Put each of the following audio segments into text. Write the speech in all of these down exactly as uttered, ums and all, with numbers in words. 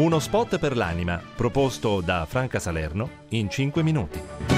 Uno spot per l'anima, proposto da Franca Salerno in cinque minuti.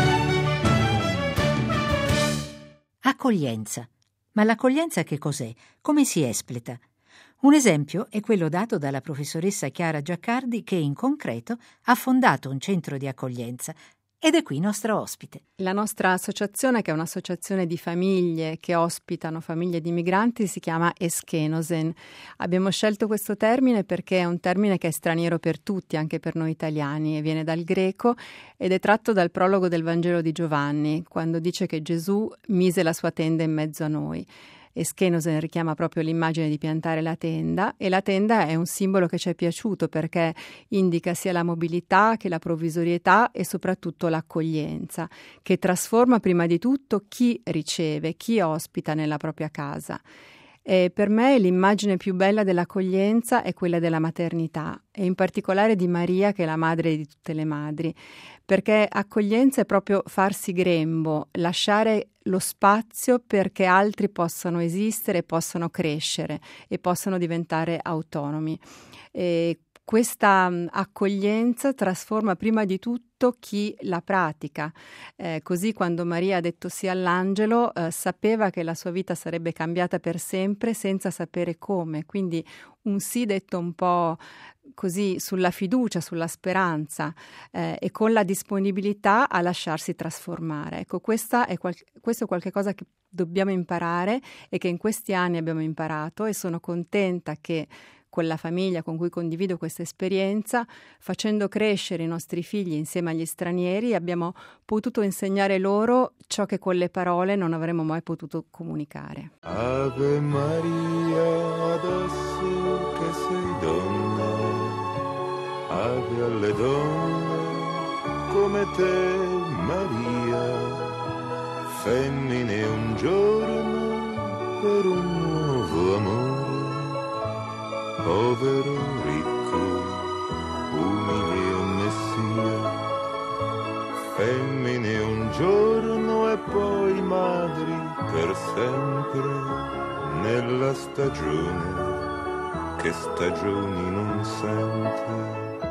Accoglienza. Ma l'accoglienza che cos'è? Come si espleta? Un esempio è quello dato dalla professoressa Chiara Giaccardi, che in concreto ha fondato un centro di accoglienza ed è qui nostra ospite. La nostra associazione, che è un'associazione di famiglie che ospitano famiglie di migranti, si chiama Eskenosen. Abbiamo scelto questo termine perché è un termine che è straniero per tutti, anche per noi italiani, e viene dal greco ed è tratto dal prologo del Vangelo di Giovanni, quando dice che Gesù mise la sua tenda in mezzo a noi. Eskenosen richiama proprio l'immagine di piantare la tenda, e la tenda è un simbolo che ci è piaciuto perché indica sia la mobilità che la provvisorietà e soprattutto l'accoglienza, che trasforma prima di tutto chi riceve, chi ospita nella propria casa. E per me l'immagine più bella dell'accoglienza è quella della maternità, e in particolare di Maria, che è la madre di tutte le madri, perché accoglienza è proprio farsi grembo, lasciare lo spazio perché altri possano esistere, possano crescere e possano diventare autonomi. E questa accoglienza trasforma prima di tutto chi la pratica. Eh, così quando Maria ha detto sì all'angelo, eh, sapeva che la sua vita sarebbe cambiata per sempre senza sapere come. Quindi un sì detto un po' così sulla fiducia, sulla speranza eh, e con la disponibilità a lasciarsi trasformare. Ecco, questa è qual- questo è qualcosa che dobbiamo imparare e che in questi anni abbiamo imparato, e sono contenta che con la famiglia con cui condivido questa esperienza, facendo crescere i nostri figli insieme agli stranieri, abbiamo potuto insegnare loro ciò che con le parole non avremmo mai potuto comunicare. Ave Maria, adesso che sei donna, ave alle donne come te, Maria, femmine un giorno per un nuovo amore. Povero, ricco, umile un messia, femmine un giorno e poi madri per sempre, nella stagione che stagioni non sente.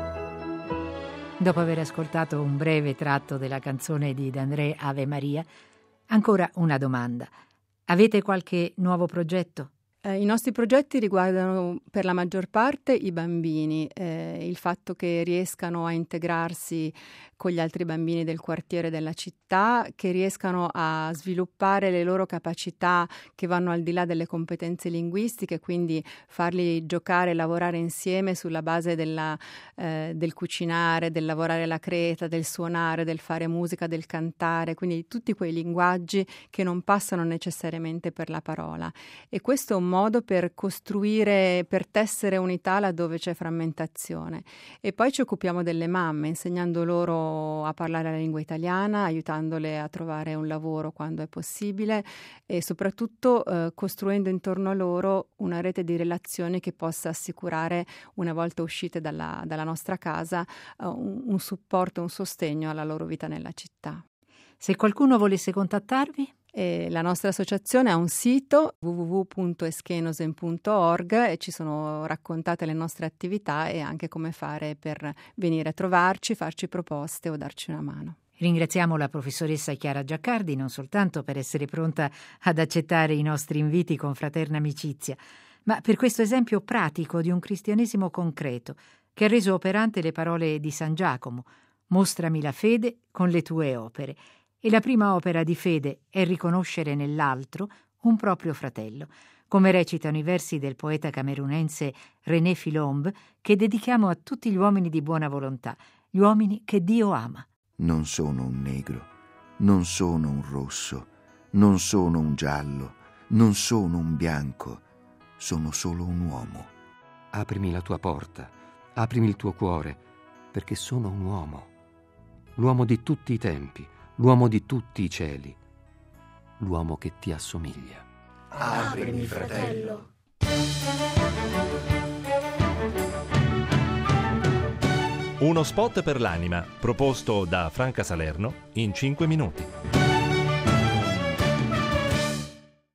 Dopo aver ascoltato un breve tratto della canzone di D'André Ave Maria, ancora una domanda. Avete qualche nuovo progetto? Eh, I nostri progetti riguardano per la maggior parte i bambini, eh, il fatto che riescano a integrarsi con gli altri bambini del quartiere della città, che riescano a sviluppare le loro capacità che vanno al di là delle competenze linguistiche, quindi farli giocare e lavorare insieme sulla base della, eh, del cucinare, del lavorare la creta, del suonare, del fare musica, del cantare, quindi tutti quei linguaggi che non passano necessariamente per la parola. E questo è un modo per costruire, per tessere unità laddove c'è frammentazione. E poi ci occupiamo delle mamme, insegnando loro a parlare la lingua italiana, aiutandole a trovare un lavoro quando è possibile e soprattutto eh, costruendo intorno a loro una rete di relazioni che possa assicurare, una volta uscite dalla, dalla nostra casa, uh, un, un supporto, un sostegno alla loro vita nella città. Se qualcuno volesse contattarvi? E la nostra associazione ha un sito w w w punto eskenosen punto org e ci sono raccontate le nostre attività e anche come fare per venire a trovarci, farci proposte o darci una mano. Ringraziamo la professoressa Chiara Giaccardi non soltanto per essere pronta ad accettare i nostri inviti con fraterna amicizia, ma per questo esempio pratico di un cristianesimo concreto che ha reso operante le parole di San Giacomo: mostrami la fede con le tue opere. E la prima opera di fede è riconoscere nell'altro un proprio fratello, come recitano i versi del poeta camerunense René Philombe, che dedichiamo a tutti gli uomini di buona volontà, gli uomini che Dio ama. Non sono un negro, non sono un rosso, non sono un giallo, non sono un bianco, sono solo un uomo. Aprimi la tua porta, aprimi il tuo cuore, perché sono un uomo, l'uomo di tutti i tempi, l'uomo di tutti i cieli, l'uomo che ti assomiglia. Aprimi, fratello. Uno spot per l'anima, proposto da Franca Salerno in cinque minuti.